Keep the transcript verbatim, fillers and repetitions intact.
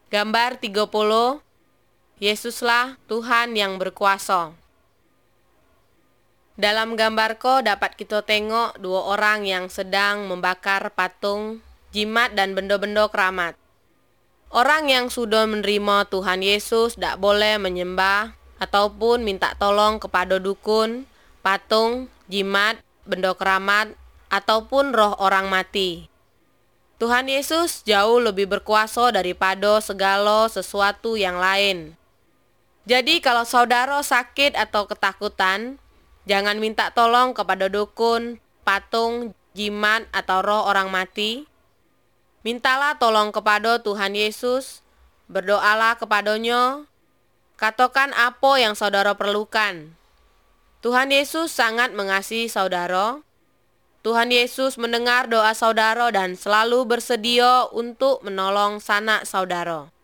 Gambar tiga puluh, Yesuslah Tuhan yang berkuasa. Dalam gambarko dapat kita tengok dua orang yang sedang membakar patung, jimat dan benda-benda keramat. Orang yang sudah menerima Tuhan Yesus tidak boleh menyembah ataupun minta tolong kepada dukun, patung, jimat, benda keramat, ataupun roh orang mati. Tuhan Yesus jauh lebih berkuasa daripada segala sesuatu yang lain. Jadi kalau saudara sakit atau ketakutan, jangan minta tolong kepada dukun, patung, jimat, atau roh orang mati. Mintalah tolong kepada Tuhan Yesus, berdoalah kepadanya, katakan apa yang saudara perlukan. Tuhan Yesus sangat mengasihi saudara. Tuhan Yesus mendengar doa saudara dan selalu bersedia untuk menolong sanak saudara.